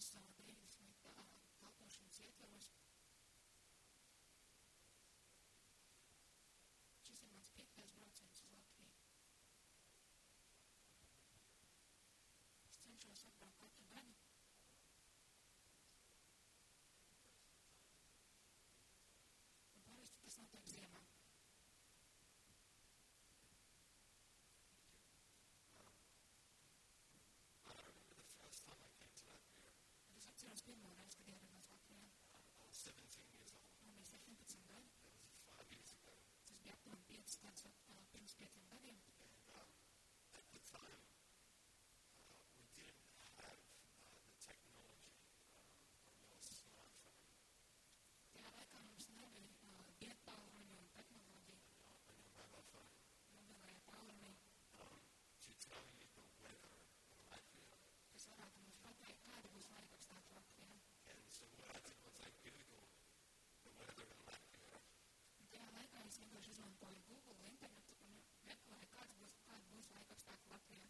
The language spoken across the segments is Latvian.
kalpošanas ietvaros. Šis ir mans 5. brauciens uz Latviju. Es cenšos atbraukt katru gadu. Un parasti tas notiek ziemā. Es atceros pirmo reizi, kad ierados Latvijā. Man bija 17 gadi. Tas bija apmēram 5 gadus pirms 5 gadiem. Tajā laikā mums nebija viedtālruņu un tehnoloģiju. Mobilajā tālrunī. Kas varētu mums pateikt, kāda būs laikapstākļi Latvijā. Un tajā laikā es vienkārši izmantoju Google internetu un meklēju, kāda būs laikapstākļi Latvijā.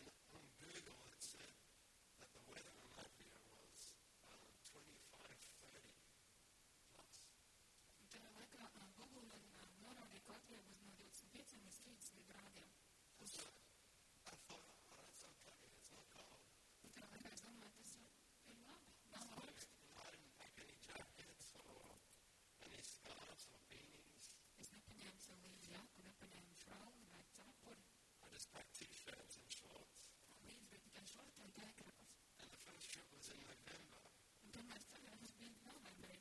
Un tajā laikā Google man norādīja, ka Latvijā būs no 25 līdz 30 grādiem. Un tajā laikā es domāju, tas ir labi, nav augsti. Es nepaņēmu sev līdzi jaku, nepaņēmu šalli vai cepuri. Līdzi bija tikai šorti un tēkrāpas. Un tomēr ceļojums bija novembrī.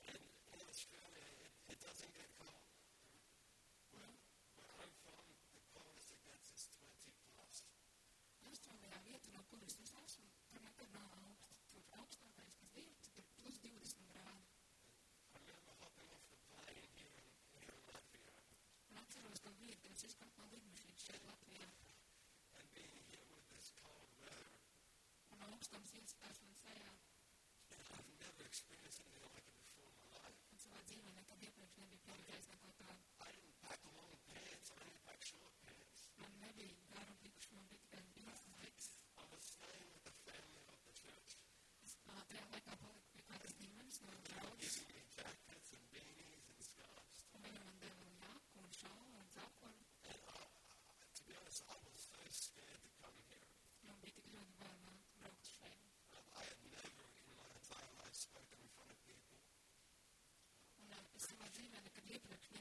Austrālijā vieta, no kuras es esmu, tur nekad nav augsts. Tur augstākais, kas bija, tur ir plus 20 grādi. Un atceros to brīdi, kad es izkāpu no lidmašīnas šeit Latvijā. Un augstums ieskatās man sejā. Un savā dzīvē nekad iepriekš nebija pieredzējis neko tādu. Man nebija garu bikšu, man bija tikai īstas biks. Es tajā laikā paliku pie kādas ģimenes no draudzes. Un viņa man deva jaku un šalli un cepuri. Man bija tik ļoti bail braukt šeit. Un es savā dzīvē nekad iepriekš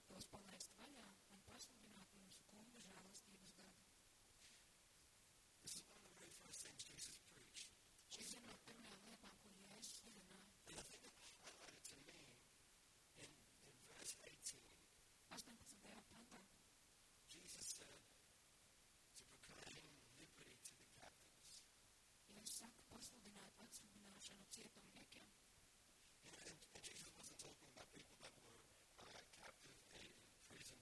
tos palaist vaļā un pasludināt mūsu Kunga žēlastības gadu. This is one of the very first things Jesus preached. Šis ir no pirmajām lietām, ko Jēzus izrunāja. And I think it highlighted to me in verse 18. 18. pantā. Jesus said to proclaim liberty to the captives. Jēzus saka pasludināt atsludināšanu cietumniekiem. And Jesus wasn't talking about people that were captive in prison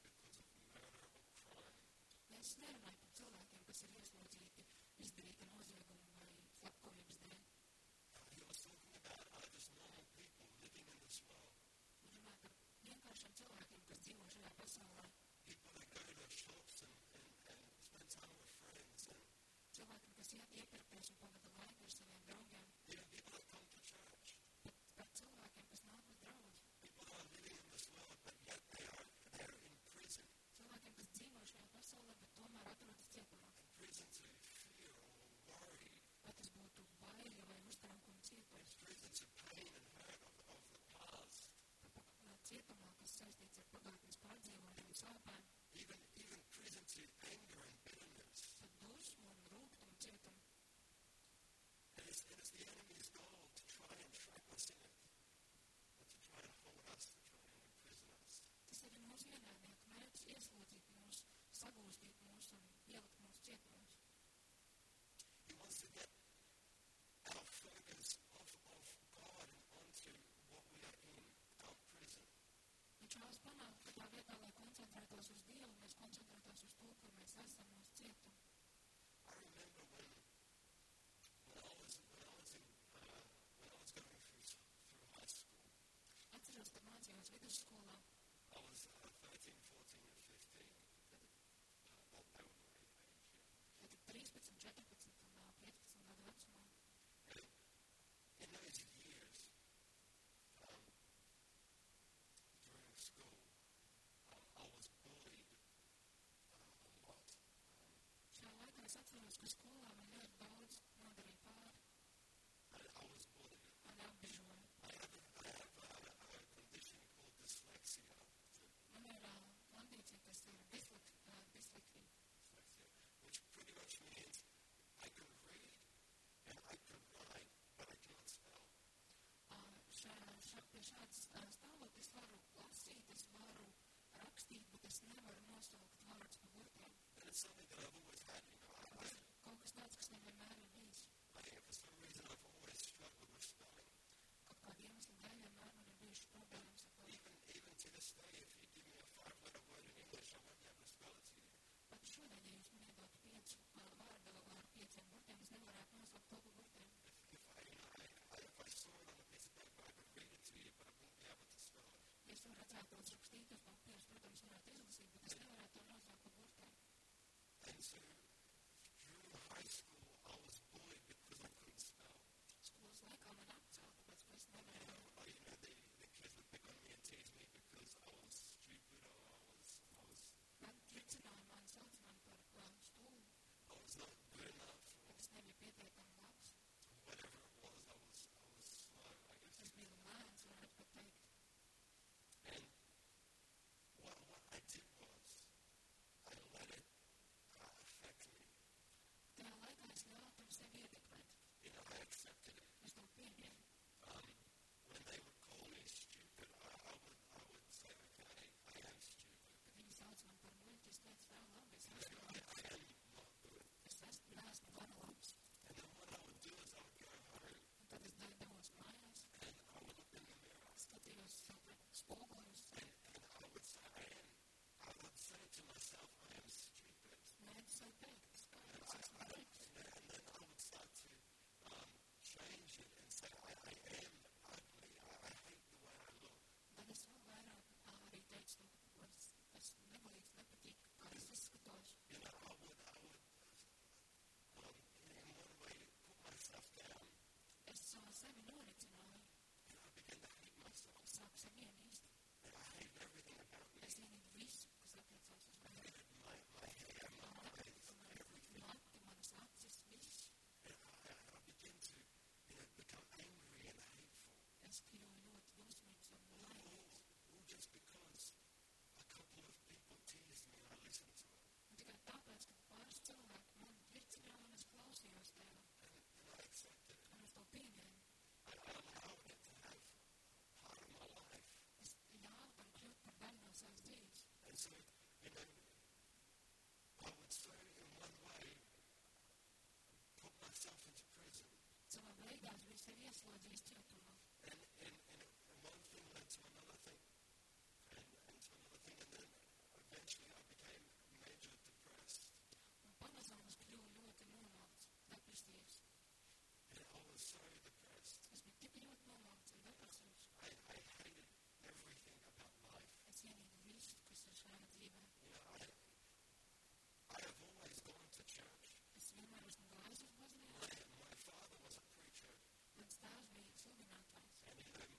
beigās bija sevi ieslodzījis cietumā. And one thing led to another thing, and to another thing, and then eventually I became major depressed. Un pamazām es kļuvu ļoti nomākts, depresīvs. And I was so depressed. Es biju tik ļoti nomākts un depresīvs. I hated everything about life. Es ienīdu visu, kas ir šajā dzīvē. You know, I have always gone to church. Es vienmēr esmu gājis uz baznīcu. My father was a preacher. Mans tēvs bija sludinātājs. And you know,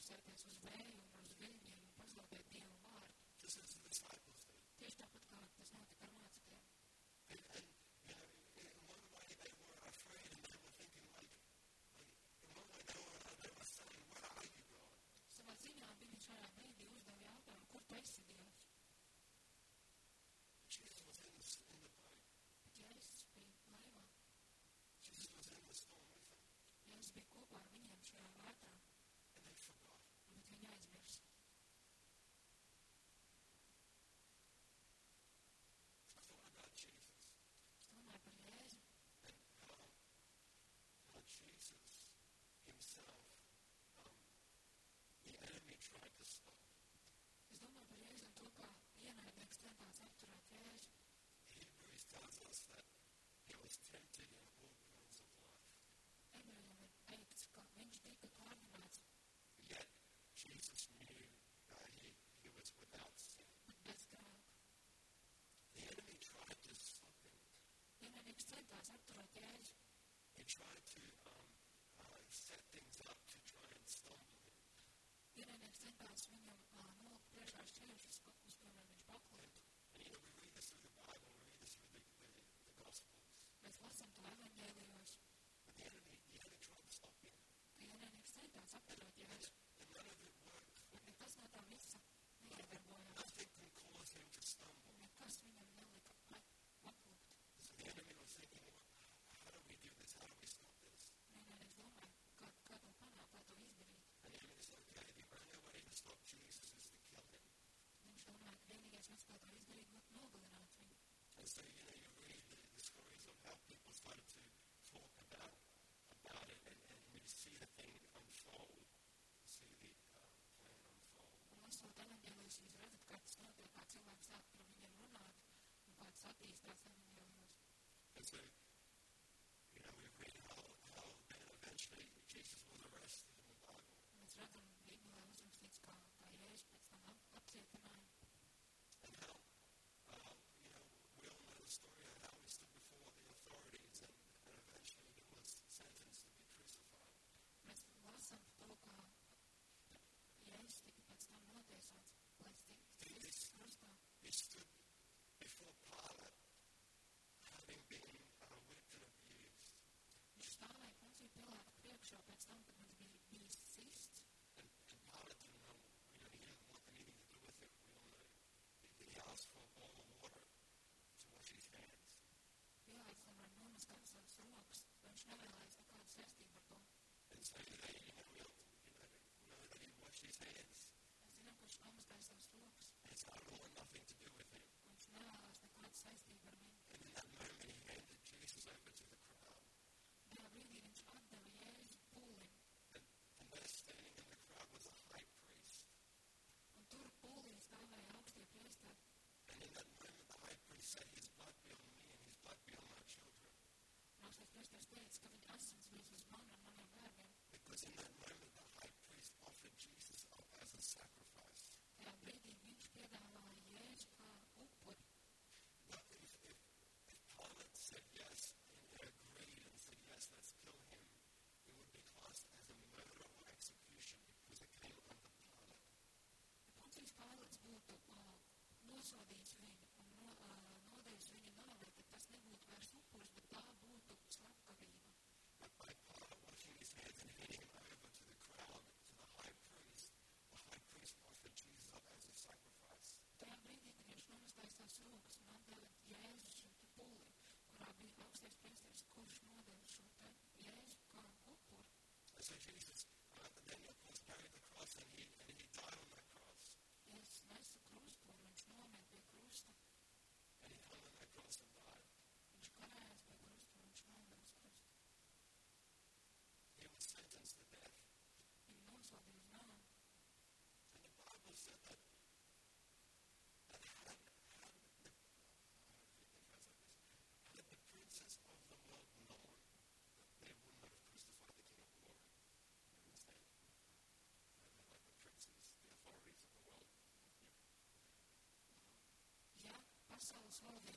fokusēties uz vēju un uz viļņiem un pazaudēt Dievu vārdu. Just as the disciples did. Tieši tāpat kā tas notika ar mācekļiem. And in one way they were afraid and they were thinking like in one way they were saying, where are you, God? Savā ziņā viņi šajā brīdī uzdeva jautājumu, kur tu esi, Dievs? Jesus was in the boat. Bet Jēzus bija laivā. Jesus was in the storm with them. Jēzus bija kopā ar viņiem šajā vētrā. And they forgot. Bet viņi aizmirsa. I thought about Jesus. Es domāju par Jēzu. And how Jesus himself, the enemy tried to stop. Es domāju par Jēzu un to, kā ienaidnieks centās apturēt Jēzu. Hebrews tells us that he was tempted in all points of life. Ebrejiem ir teikts, ka viņš tika kārdināts, Yet Jesus knew he was without sin. bet bez grēka. The enemy tried to stop him. Ienaidnieks centās apturēt Jēzu. He tried to set things up to try and stumble him. Ienaidnieks centās viņam nolikt priekšā šķēršļus, uz kuriem viņš paklītu. And we read this through the Bible, we read this through the Gospels. Mēs lasām to evaņģēlijos, But the enemy tried to stop him. ka ienaidnieks centās apturēt Jēzu. And none of it worked. Bet nekas no tā visa neiedarbojās. Nothing can cause him to stumble. Nekas viņam nelika paklūt. So the enemy was thinking, well, how do we do this? How do we stop this? Ienaidnieks domāja, kā to panākt, kā to izdarīt. And the enemy said, okay, the only way to stop Jesus is to kill him. Viņš domāja, ka vienīgais veids, kā to izdarīt, būtu nogalināt viņu. And so, you read the stories of how people started to talk about it, and you see the thing unfold, you see the plan unfold. Un lasot evaņģēlijus, jūs redzat, kā tas notiek, kā cilvēki sāk par viņiem runāt un kā tas attīstās evaņģēlijos. And so, we read how then eventually Jesus was arrested in the Bible. Mēs redzam, Bībelē uzrakstīts, kā Jēzus pēc tam apcietināja. And how, we all know the story of how he stood before the authorities and eventually he was sentenced to be crucified. Mēs lasām to, kā Jēzus tika pēc tam notiesāts, lai tiktu krustā. He stood before Pilate, having been whipped and abused. Viņš stāvēja Ponciju Pilātu priekšā pēc tam, kad viņš bija bijis sists. And Pilate didn't know, he didn't want anything to do with it, we all know. He asked for a bowl of water to wash his hands. Pilāts nevar nomaskāt savas rokas, vai viņš nevēlējās nekādu saistību ar to. And so we know that he washed his hands. Mēs zinām, ka viņš nomaskāja savas rokas. And so I don't want nothing to do with him. Viņš nevēlējās nekādu saistību ar viņu. And in that moment he handed Jesus over to the crowd. Tajā brīdī viņš atdeva Jēzu pūlim. And there standing in the crowd was a high priest. Un tur pūlī stāvēja augstie priesteri. And in that moment the high priest said, his blood be on me and his blood be on my children. Un augstais priesteris teica, ka viņa asins būs uz mani un maniem bērniem. Because in that moment the high priest offered Jesus up as a sacrifice. Tajā brīdī viņš piedāvāja Jēzu kā upuri. But if Pilate said yes and agreed and said yes, let's kill him, it would be classed as a murder or execution because it came under Pilate. Poncijas Pilāts būtu nosodījis viņu un nodevis viņu nāvei, tad tas nebūtu vairs upuris, bet tā būtu slepkavība. But by Pilate washing his hands and handing him over to the crowd, to the high priest offered Jesus up as a sacrifice. Tajā brīdī, kad viņš nomaskāja savas rokas un atdeva Jēzu šim te pūlim, kurā bija augstais priesteris, kurš nodeva šo te Jēzu kā upuri. And so Jesus then of course carried the cross and he died on that cross. Jēzus nesa krustpūli, viņš nomira pie krusta. And he hung on that cross and died. Viņš karājās pie krusta un viņš nomira uz krusta. He was sentenced to death. Viņu nosodīja uz nāvi. And the Bible said that had the princes of the world known, that they would not have crucified the King of Glory. You understand? They're like the princes, the authorities of the world. Ja pasaules valdība